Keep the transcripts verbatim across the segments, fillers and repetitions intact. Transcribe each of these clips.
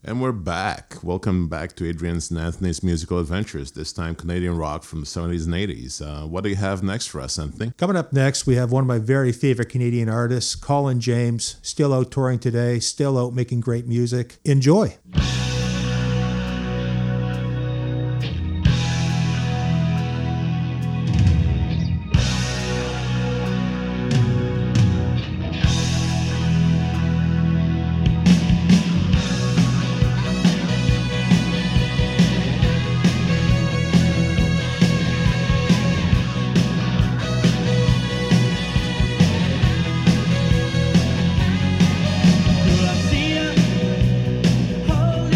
And we're back. Welcome back to Adrian's and Anthony's Musical Adventures, this time Canadian rock from the seventies and eighties. Uh, what do you have next for us, Anthony? Coming up next, we have one of my very favorite Canadian artists, Colin James, still out touring today, still out making great music. Enjoy. Hold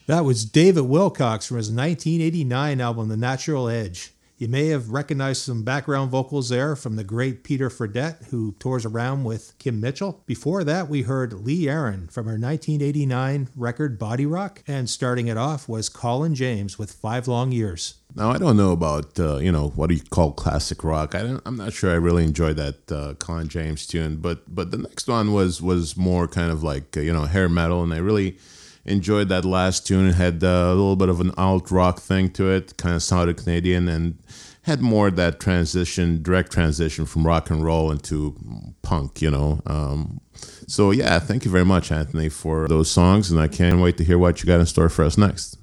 That was David Wilcox from his nineteen eighty-nine album, The Natural Edge. You may have recognized some background vocals there from the great Peter Fredette, who tours around with Kim Mitchell. Before that, we heard Lee Aaron from her nineteen eighty-nine record Body Rock, and starting it off was Colin James with Five Long Years. Now, I don't know about, uh, you know, what do you call classic rock. I don't, I'm not sure I really enjoyed that uh, Colin James tune, but but the next one was was more kind of like, uh, you know, hair metal, and I really enjoyed that last tune. It had uh, a little bit of an alt rock thing to it, kind of sounded Canadian, and had more of that transition, direct transition from rock and roll into punk, you know. Um, so yeah, thank you very much, Anthony, for those songs, and I can't wait to hear what you got in store for us next.